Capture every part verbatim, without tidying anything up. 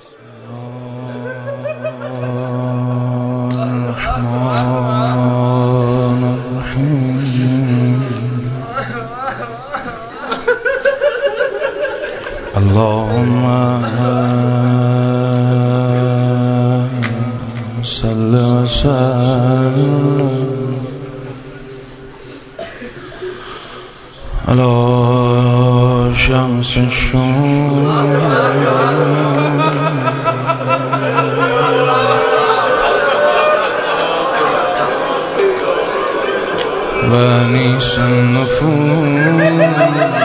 اللهم صل وسلم على شمس الشمس وانيس النفوس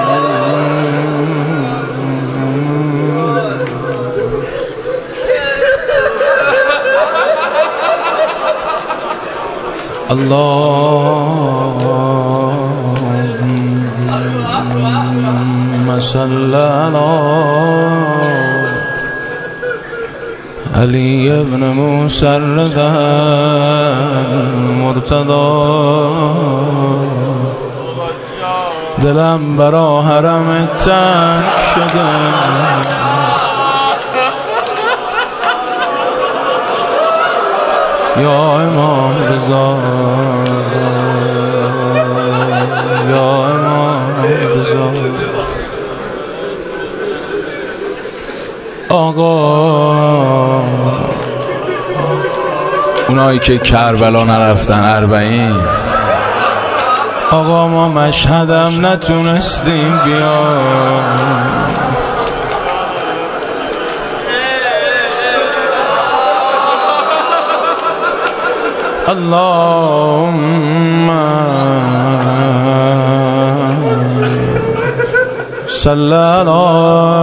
اللهم صل على علي بن موسى الرضا المرتضى دلم برا حرم تنگ شده یا امام رضا یا امام رضا آقا اونایی که کربلا نرفتن اربعین آقا ما مشهدم نتونستیم بیان اللهم صل على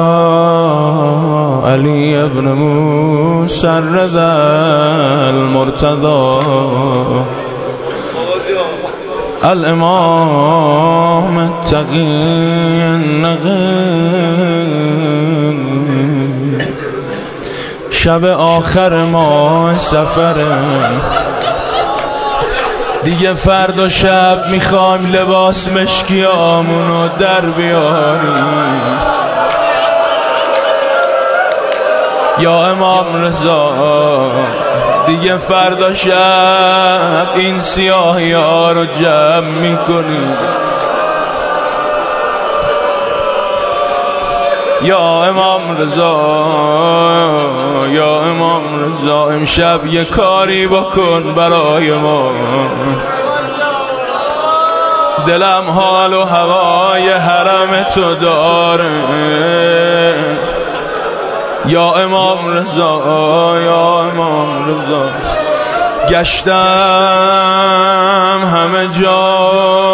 علي بن موسى الرضا المرتضى الامام التقي النقي شب آخر ما سفره دیگه فردا شب میخوایم لباس مشکیامونو در بیاریم یا امام رضا دیگه فردا شب این سیاهی ها رو جمع میکنیم یا امام رضا یا امام رضا امشب یه کاری بکن برای ما دلم حال و هوای حرم تو داره یا امام رضا یا امام رضا گشتم همه جا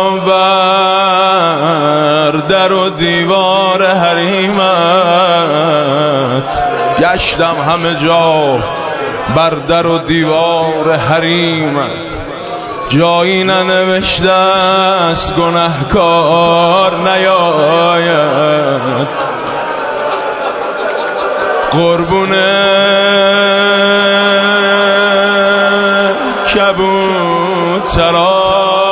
بر در و دیوار حریمت گشتم همه جا بر در و دیوار حریمت جایی ننوشته است گنهکار نیاید قربونه کبوترای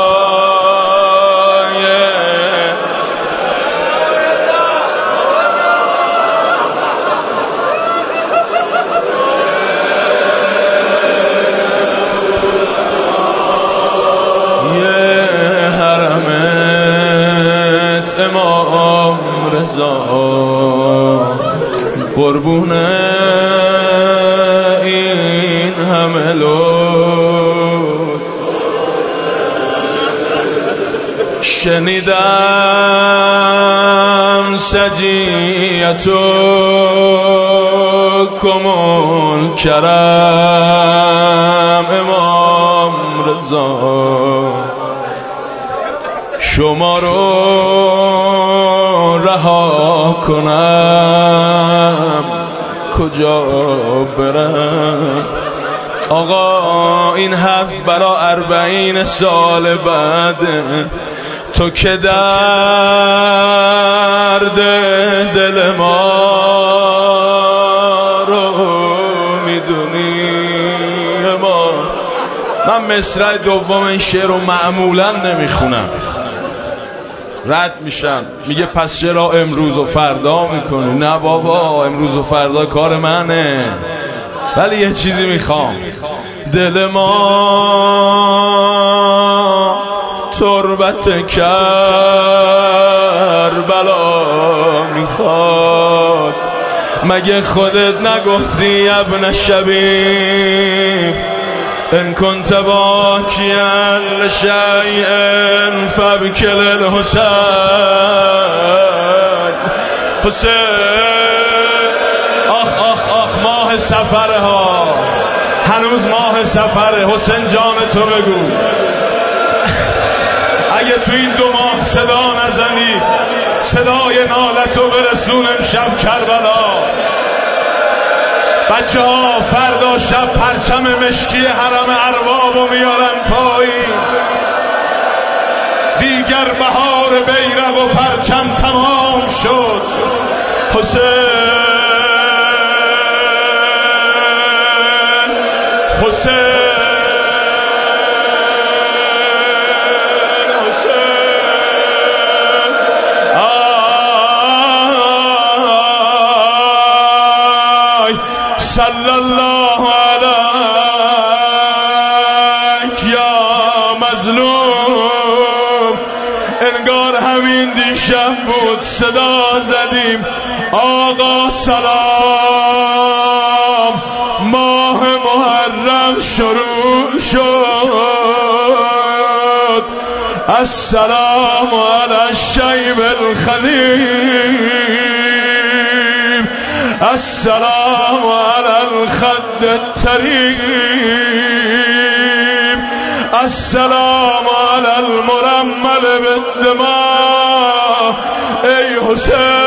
یه حرمت امام رضا قربونه این همه لطف شنیدم سجیتو کمون کرم امام رضا شما رو رها کنم کجا برم آقا این هفت برا اربعین سال بعد تو که درد دل ما رو میدونی ما من مصرع دوم این شعر رو معمولا نمیخونم رد میشن. میگه پس چرا امروز و فردا میکنی؟ نه بابا، امروز و فردا کار منه، ولی یه چیزی میخوام. دل ما تربت کربلا میخواد. مگه خودت نگفتی ابن شبیب ان کنت باکیا لشیء فابکل الحسین؟ حسین آخ آخ آخ ماه سفره ها، هنوز ماه سفره. حسین جان تو بگو اگه تو این دو ماه صدا نزنی، صدای نالتو برسون امشب کربلا. بچه ها فردا شب پرچم مشکی حرم اربابو میارن پایین. دیگر بهار بیرق و پرچم تمام شد. حسین حسین صلی الله علیک یا مظلوم. انگار همین دیشب بود صدا زدیم آقا سلام، ماه محرم شروع شد. السلام علی الشیب الخلیل، السلام علی الخد الطریب، السلام علی المرمل بالدماء. ای حسین